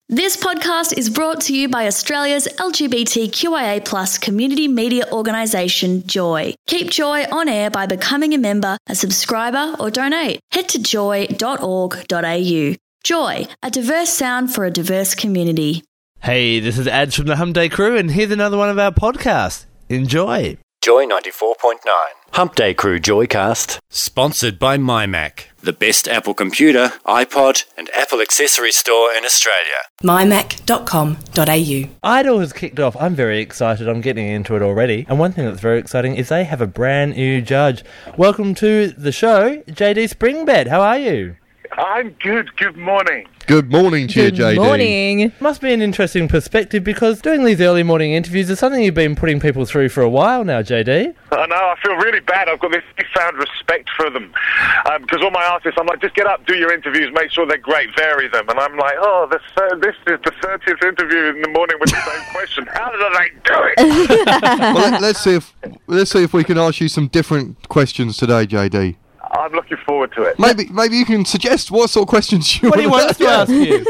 This podcast is brought to you by Australia's LGBTQIA+ community media organisation, Joy. Keep Joy on air by becoming a member, a subscriber or donate. Head to joy.org.au. Joy, a diverse sound for a diverse community. Hey, this is Ads from the Hump Day Crew, and here's another one of our podcasts. Enjoy. Joy 94.9. Hump Day Crew Joycast. Sponsored by MyMac. The best Apple computer, iPod and Apple accessories store in Australia. mymac.com.au. Idol has kicked off. I'm very excited. I'm getting into it already. And one thing that's very exciting is they have a brand new judge. Welcome to the show, JD Springbed. How are you? I'm good. Good morning. Good morning to you, JD. Good morning. Must be an interesting perspective because doing these early morning interviews is something you've been putting people through for a while now, JD. I know. I feel really bad. I've got this newfound respect for them because all my artists, I'm like, just get up, do your interviews, make sure they're great, vary them. And I'm like, this is the 30th interview in the morning with the same question. How did I do it? Well, let's see if we can ask you some different questions today, JD. I'm looking forward to it. Maybe you can suggest what sort of questions you What do you want us to ask you?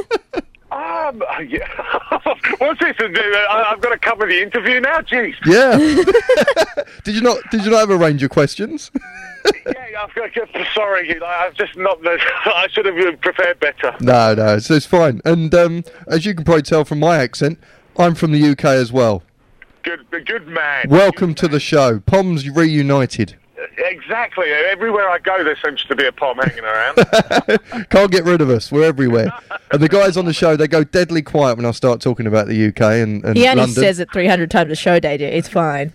Yeah. What's this? I've got to cover the interview now. Jeez. Yeah. Did you not have a range of questions? Yeah. Sorry, I've just not. I should have prepared better. No, so it's fine. And as you can probably tell from my accent, I'm from the UK as well. Good man. Welcome to the show. Poms reunited. Exactly. Everywhere I go, there seems to be a pom hanging around. Can't get rid of us. We're everywhere. And the guys on the show, they go deadly quiet when I start talking about the UK and He only London. says it 300 times a show, David. It's fine.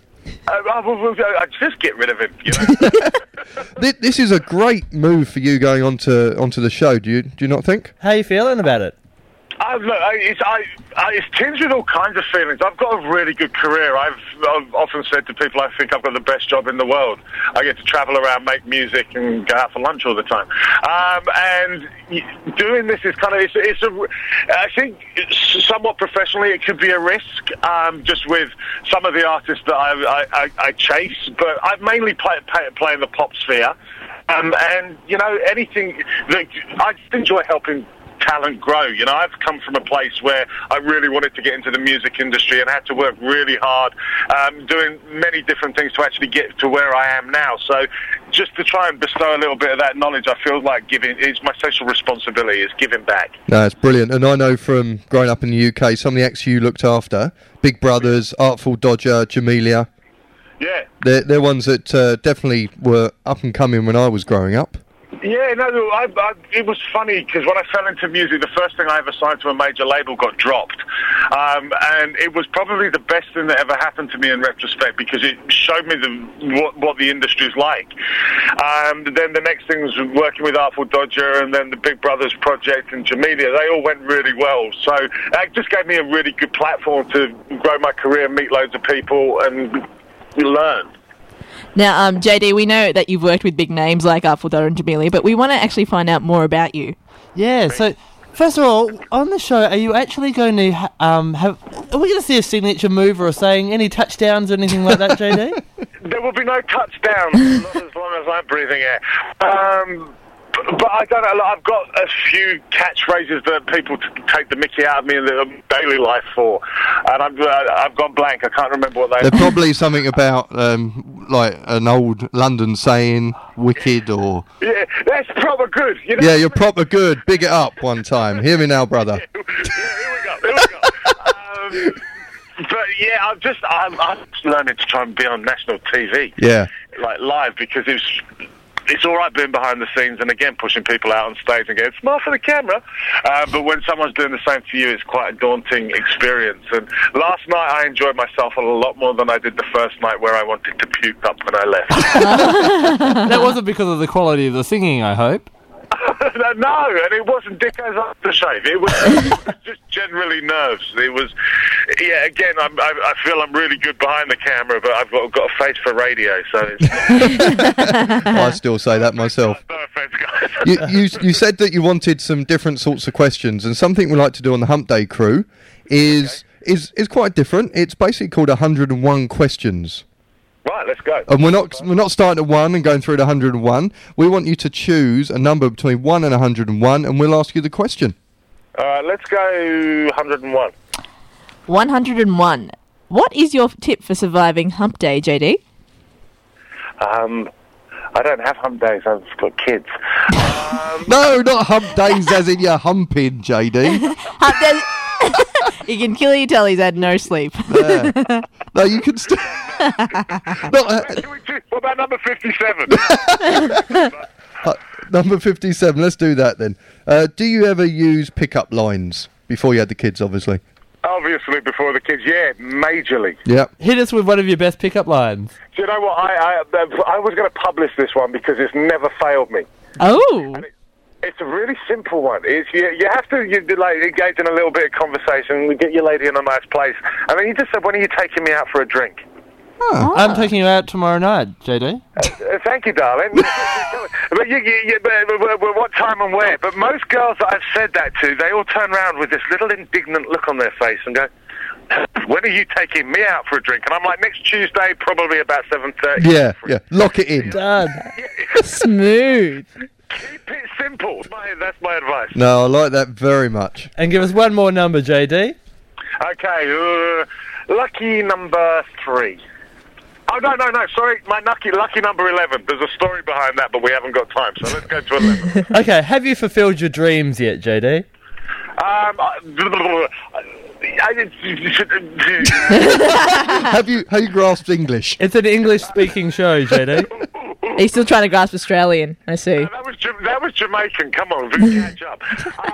I just get rid of him. You know? This is a great move for you going onto the show. Do you not think? How are you feeling about it? Look, it's tinged with all kinds of feelings. I've got a really good career. I've often said to people, I think I've got the best job in the world. I get to travel around, make music, and go out for lunch all the time. And doing this is I think somewhat professionally, it could be a risk, just with some of the artists that I chase. But I mainly play in the pop sphere. And, anything that I just enjoy helping talent grow. I've come from a place where I really wanted to get into the music industry and had to work really hard, doing many different things to actually get to where I am now. So just to try and bestow a little bit of that knowledge, I feel like it's my social responsibility, is giving back. No, it's brilliant. And I know from growing up in the UK, some of the acts you looked after, Big Brothers, Artful Dodger, Jamelia. Yeah. They're ones that definitely were up and coming when I was growing up. Yeah, no, it was funny because when I fell into music, the first thing I ever signed to a major label got dropped. And it was probably the best thing that ever happened to me in retrospect because it showed me what the industry's like. Then the next thing was working with Artful Dodger and then the Big Brothers project and Jamelia. They all went really well. So it just gave me a really good platform to grow my career, meet loads of people and learn. Now, JD, we know that you've worked with big names like Artful Dodger and Jamelia, but we want to actually find out more about you. Yeah, so first of all, on the show, are you actually going to are we going to see a signature move or saying any touchdowns or anything like that, JD? There will be no touchdowns, not as long as I'm breathing air. But I don't know. I've got a few catchphrases that people take the mickey out of me in their daily life for, and I've gone blank. I can't remember what they are. They're probably something about like an old London saying, "Wicked" or yeah, that's proper good. Yeah, you're proper good. Big it up one time. Hear me now, brother. Here we go. But yeah, I'm just learning to try and be on national TV. Yeah, like live because it's all right being behind the scenes and, again, pushing people out on stage and going, smile for the camera. But when someone's doing the same to you, it's quite a daunting experience. And last night I enjoyed myself a lot more than I did the first night where I wanted to puke up when I left. That wasn't because of the quality of the singing, I hope. No, and it wasn't Dicko's aftershave. It was just generally nerves. It was, yeah. Again, I feel I'm really good behind the camera, but I've got a face for radio. So I still say that myself. No offense, guys. You said that you wanted some different sorts of questions, and something we like to do on the Hump Day Crew is quite different. It's basically called 101 questions. Right, let's go. And we're not starting at 1 and going through to 101. We want you to choose a number between 1 and 101, and we'll ask you the question. All right, let's go 101. 101. What is your tip for surviving hump day, JD? I don't have hump days. I've got kids. No, not hump days as in you're humping, JD. Hump day. You can kill your telly, he's had no sleep. Yeah. No, you can still... What about number 57? Number 57, let's do that then. Do you ever use pickup lines before you had the kids, obviously? Obviously, before the kids, yeah, majorly. Yeah. Hit us with one of your best pickup lines. Do you know what? I was going to publish this one because it's never failed me. Oh. It's a really simple one. It's you have to engage in a little bit of conversation, get your lady in a nice place, and then you just say, "When are you taking me out for a drink?" Oh. I'm taking you out tomorrow night, JD. Thank you, darling. But what time and where? But most girls that I've said that to, they all turn around with this little indignant look on their face and go, "When are you taking me out for a drink?" And I'm like, "Next Tuesday, probably about 7:30. Yeah. Lock it in. Done. Smooth. Keep it simple. That's my advice. No, I like that very much. And give us one more number, JD. Okay, lucky number 3. Oh, no, sorry, my lucky number 11. There's a story behind that, but we haven't got time, so let's go to 11. Okay, have you fulfilled your dreams yet, JD? Have you grasped English? It's an English-speaking show, JD. Are you still trying to grasp Australian? I see. That was Jamaican. Come on, we can catch up.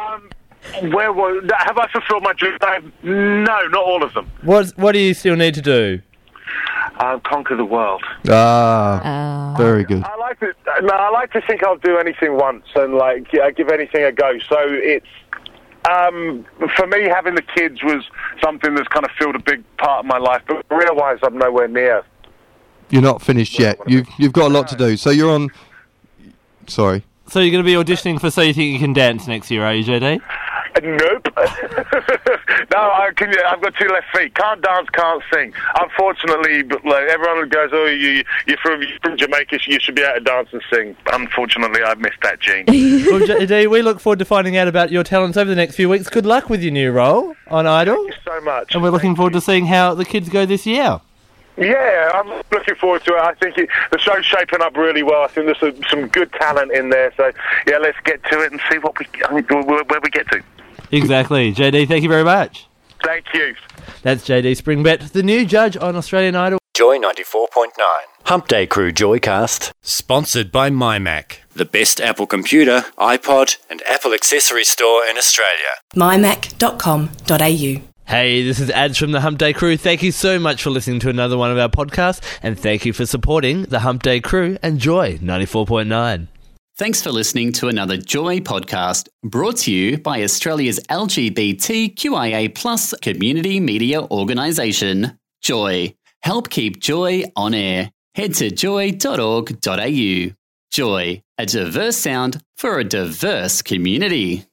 Have I fulfilled my dreams? No, not all of them. What do you still need to do? Conquer the world. Very good. I like to think I'll do anything once and give anything a go. So it's for me, having the kids was something that's kind of filled a big part of my life. But career-wise, I'm nowhere near. You're not finished yet. You've got a lot to do. So you're on. Sorry. So you're going to be auditioning for So You Think You Can Dance next year, are you, JD? Nope. No, I've got 2 left feet. Can't dance, can't sing. Unfortunately, but everyone goes, "Oh, you're from Jamaica, you should be able to dance and sing." Unfortunately, I've missed that gene. Well, JD, we look forward to finding out about your talents over the next few weeks. Good luck with your new role on Idol. Thank you so much. And we're looking forward to seeing how the kids go this year. Yeah, I'm looking forward to it. I think the show's shaping up really well. I think there's some good talent in there. So, yeah, let's get to it and see where we get to. Exactly. JD, thank you very much. Thank you. That's JD Springbett, the new judge on Australian Idol. Joy 94.9. Hump Day Crew Joycast. Sponsored by MyMac. The best Apple computer, iPod, and Apple accessory store in Australia. mymac.com.au. Hey, this is Ads from the Hump Day Crew. Thank you so much for listening to another one of our podcasts, and thank you for supporting the Hump Day Crew and Joy 94.9. Thanks for listening to another Joy podcast brought to you by Australia's LGBTQIA+ community media organisation, Joy. Help keep Joy on air. Head to joy.org.au. Joy, a diverse sound for a diverse community.